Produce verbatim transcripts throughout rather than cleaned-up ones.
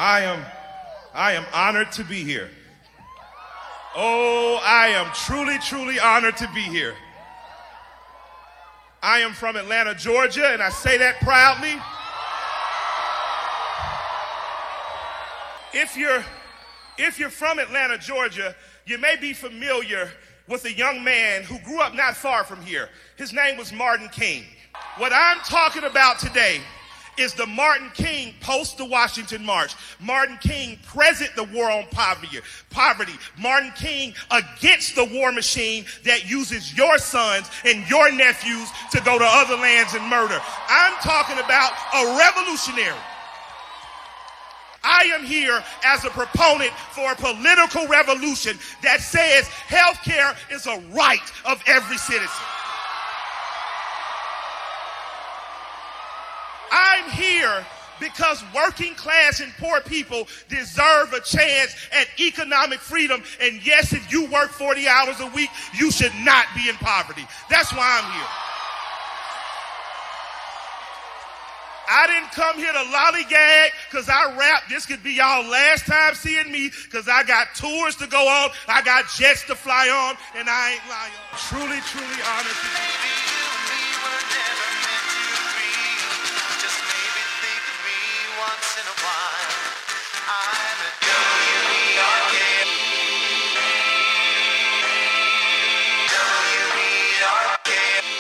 I am, I am honored to be here. Oh, I am truly, truly honored to be here. I am from Atlanta, Georgia, and I say that proudly. If you're, if you're from Atlanta, Georgia, you may be familiar with a young man who grew up not far from here. His name was Martin King. What I'm talking about today is the Martin King post the Washington March. Martin King present the war on poverty. Poverty. Martin King against the war machine that uses your sons and your nephews to go to other lands and murder. I'm talking about a revolutionary. I am here as a proponent for a political revolution that says healthcare is a right of every citizen. I'm here because working class and poor people deserve a chance at economic freedom. And yes, if you work forty hours a week, you should not be in poverty. That's why I'm here. I didn't come here to lollygag because I rap. This could be y'all last time seeing me because I got tours to go on. I got jets to fly on, and I ain't lying. Truly, truly honored to be here. Once in a while, I'm a W E R K. W E R K.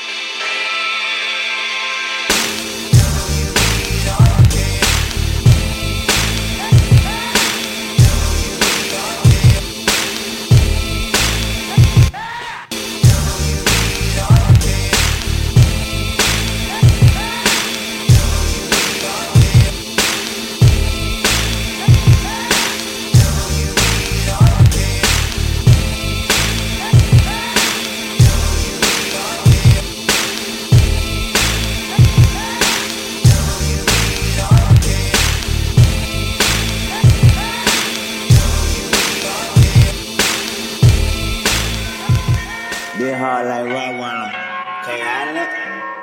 Been hard like Rottweiler. Can you handle it?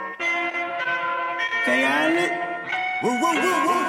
Can you handle it? Woo, woo, woo, woo,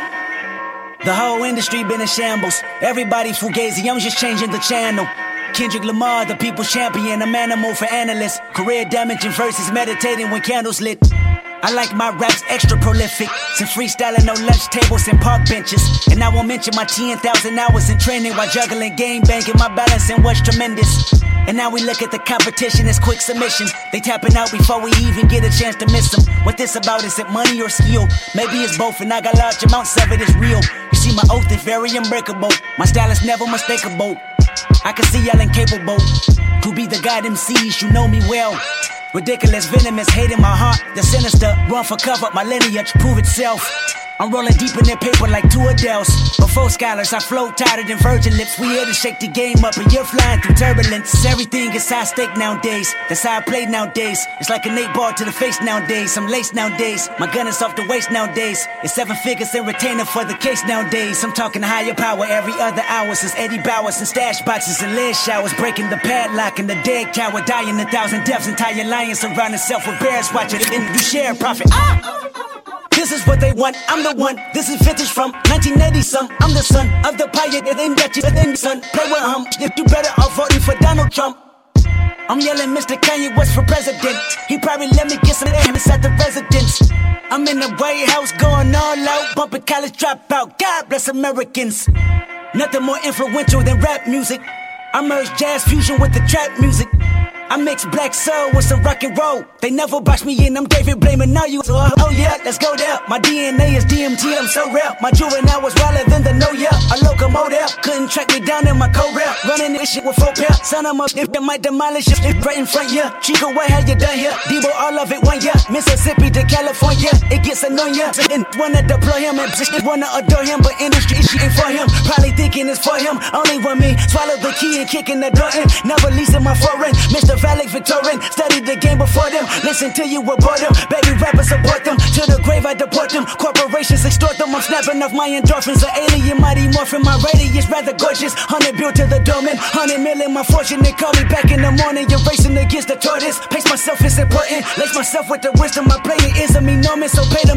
woo. The whole industry been in shambles. Everybody fugazi, I'm just changing the channel. Kendrick Lamar, the people's champion, I'm animal for analysts. Career damaging verses, meditating when candles lit. I like my raps extra prolific. Some freestyling on lunch tables and park benches. And I won't mention my ten thousand hours in training while juggling game banking. My balancing was tremendous. And now we look at the competition as quick submissions. They tapping out before we even get a chance to miss them. What this about, is it money or skill? Maybe it's both, and I got large amounts of it, it's real. You see, my oath is very unbreakable. My style is never mistakable. I can see y'all incapable to be the god M Cs, you know me well. Ridiculous, venomous, hate in my heart. The sinister, run for cover, my lineage prove itself. I'm rolling deep in their paper like two Adele's. Before scholars, I float tighter than virgin lips. We here to shake the game up and you're flying through turbulence. Everything is high stake nowadays. That's how I play nowadays. It's like an eight ball to the face nowadays. I'm laced nowadays. My gun is off the waist nowadays. It's seven figures in retainer for the case nowadays. I'm talking higher power every other hour since Eddie Bowers and stash boxes and lead showers. Breaking the padlock and the dead cow dying a thousand deaths. Entire lions surround itself with bears watching it. And you share profit. Ah! This is what they want, I'm the one. This is vintage from nineteen eighty some. I'm the son of the pioneer, then got you, then son. Play with him, if you better off voting for Donald Trump. I'm yelling Mister Kanye West for president. He probably let me get some ass at the residence. I'm in the White House going all out, bumping college dropout. God bless Americans. Nothing more influential than rap music. I merge jazz fusion with the trap music. I mix black soul with some rock and roll. They never box me in, I'm David blaming all you. So, oh yeah, let's go there. My D N A is D M T, I'm so rare. My juvenile was wilder than the no yeah. A locomotive, couldn't track me down in my co-rap. Running this shit with four pair. Son of a if they might demolish it, if right in front, yeah. Chico, what have you done here? Debo, all of it one year. Mississippi to California, it gets annoying. And wanna deploy him and just wanna adore him, but industry shit ain't for him. Probably thinking it's for him, only one me. Swallow the key and kicking the door in. Never leasing my foreign. Mister Valak Victorian, studied the game before them. Listen till you abort them. Baby rappers support them. To the grave I deport them. Corporations extort them. I'm snapping off my endorphins. An alien mighty morphin. My radius rather gorgeous. Hundred bill to the doorman. Hundred million my fortune. They call me back in the morning. You're racing against the tortoise. Pace myself is important. Lace myself with the wisdom. My player is a enormous. So pay them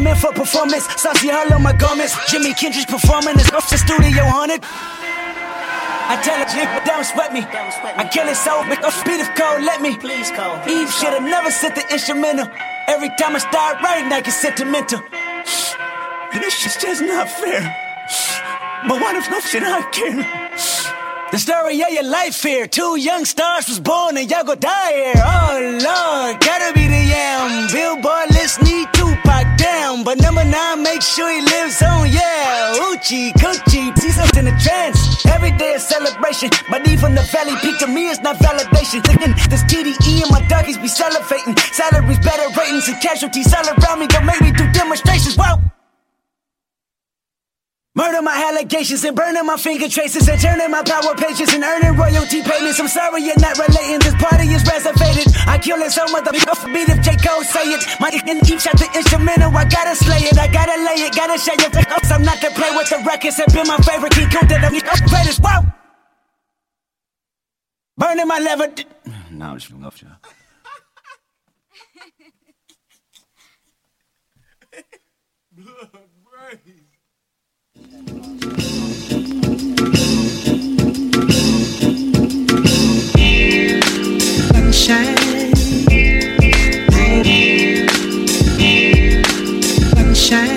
in for performance. Saucy all on my garments. Jimmy Kendrick's performing. It's off the studio haunted. I tell her, but don't sweat me. I kill it so, make a speed of cold, let me. Please call. Eve should've never sent the instrumental. Every time I start writing, I get sentimental. And this shit's just not fair. But what if no shit I care? The story of your life here. Two young stars was born and y'all go die here. Oh Lord, gotta be the yam. Billboard list need Tupac down. But number nine, make sure he lives on, yeah. Oochie, coochie, see something in trance. Every day a celebration. But even the valley peak to me is not validation. Thinking this T D E and my doggies be salivating. Salaries, better ratings, and casualties all around me. Go make me do demonstrations, whoa. Murder my allegations and burning my finger traces and turning my power pages and earning royalty payments. I'm sorry you're not relating, this party is reservated. I kill it so motherfucker for beat if J. Cole say it. My dick in each shot the instrumental, I gotta slay it. I gotta lay it, gotta show your ups. I'm not to play with the records, have been my favorite key cool that I'm the greatest. Whoa! Burning my lever. Nah, I'm just fucking off, y'all. Sunshine, sunshine,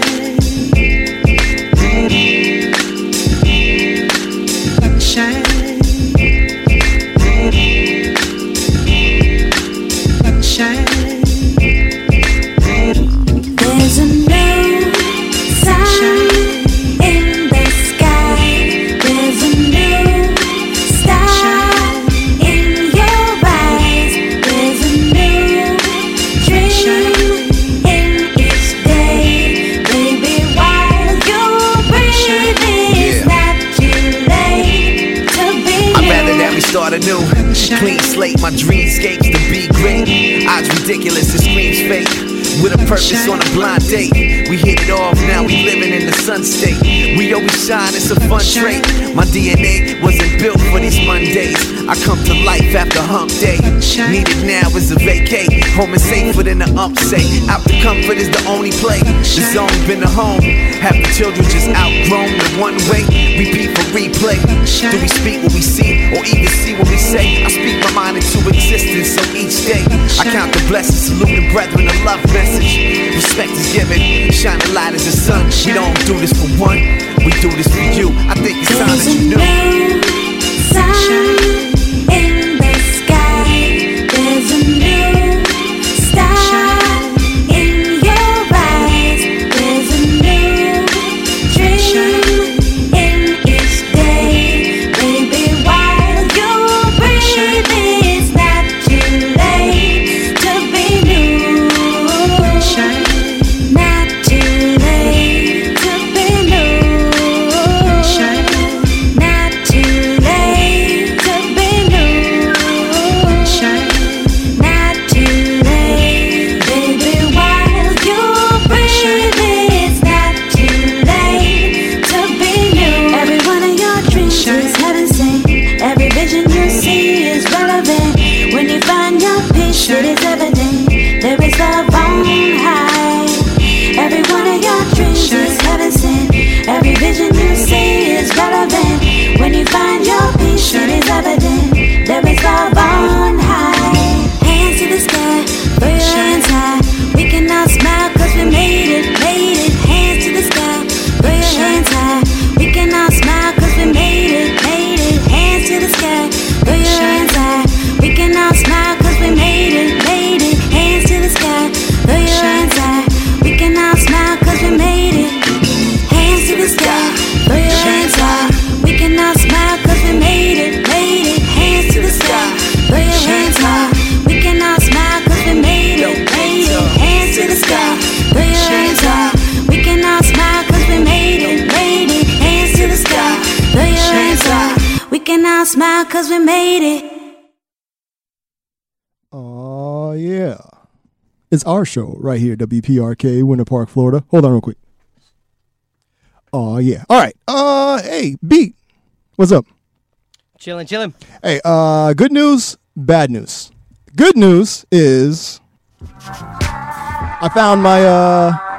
sunshine, sunshine. There's a new sign in the sky. There's a new star in your eyes. There's a new dream in each day. Baby, while you're breathing, it's not too late to be I'd rather that we start anew. Clean slate, my dreamscapes to be great. Odds ridiculous, it screams fake. With a purpose on a blind date. We hit it off, now we living in the sun state. We always shine, it's a fun trait. My D N A wasn't built for these Mondays. I come to life after hump day. Needed now is a vacate. Home is safer than the ump say. Out to comfort is the only play. The zone been a home. Half the children just outgrown the one way. Repeat for replay. Do we speak what we see or even see what we say? I speak my mind into existence, so each day I count the blessings, salute the brethren, a love message. Respect is given, shine a light as the sun. We don't do this for one, we do this for you. I think it's time that you knew. Sun in the sky. There's a new star in your eyes. There's a new dream in each day. Baby, while you're breathing, it's not too late to be new. Not too late to be new. Not too late to be new. Not too late, baby, while you're breathing, it's not too late to be new. Every one of your dreams is heaven sent. Every vision you see is relevant. When you find your peace, it is evident. There is love on high. Every one of your dreams is heaven sent. Every vision you see is relevant. When you find your peace, it is evident. There is love on high. Hands to the sky, throw your hands high. We cannot smile cause we made it, made it. Hands to the sky, throw your hands high. We cannot smile cause we made it, made it. Hands to the sky, throw your hands high. We cannot smile cause we made it, made it. Hands to the sky, throw your hands high. We cannot smile cause we made it. Hands to the sky, throw your hands high. We cannot smile cause we made it, made it. Hands to the sky, throw your hands high. We cannot smile cause we made it, made it. Hands to the sky, throw your hands high. We cannot smile cause we made it, made it. Hands to the sky, throw your hands high. We cannot smile cause we made it. Oh, yeah. It's our show right here, W P R K, Winter Park, Florida. Hold on real quick. Oh, yeah. All right. Uh, hey, Beat. What's up? Chilling, chilling. Hey, uh, good news, bad news. Good news is I found my, uh,